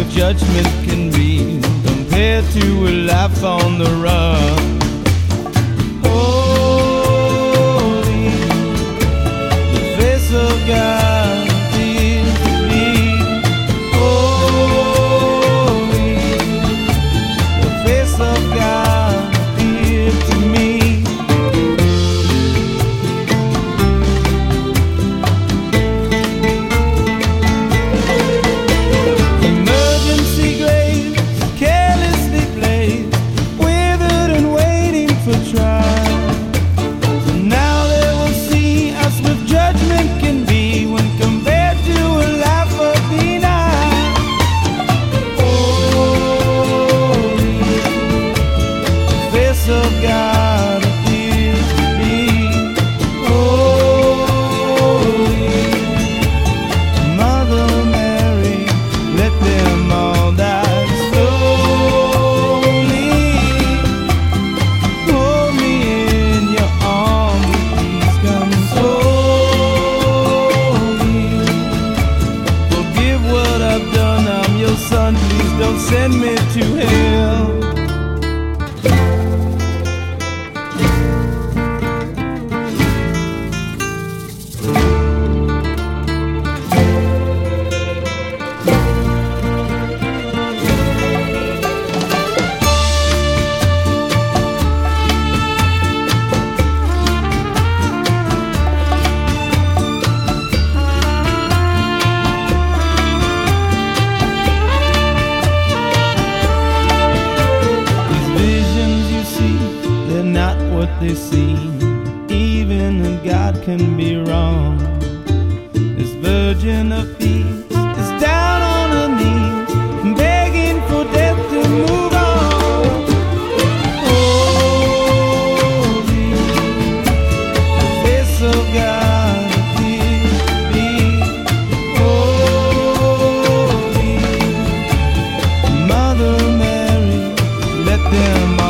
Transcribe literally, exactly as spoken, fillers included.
judgment can be compared to a life on the run. Holy, the face of God appears to be. Holy, the face of God appeared to me. Of God appears to be. Holy Mother Mary, let them all die slowly. Hold me in your arms, please console me. Forgive what I've done, I'm your son, please don't send me to hell. What they seem, even a God can be wrong. This Virgin of Peace is down on her knees, begging for death to move on. Holy, the face of God appears to be. Holy Mother Mary, let them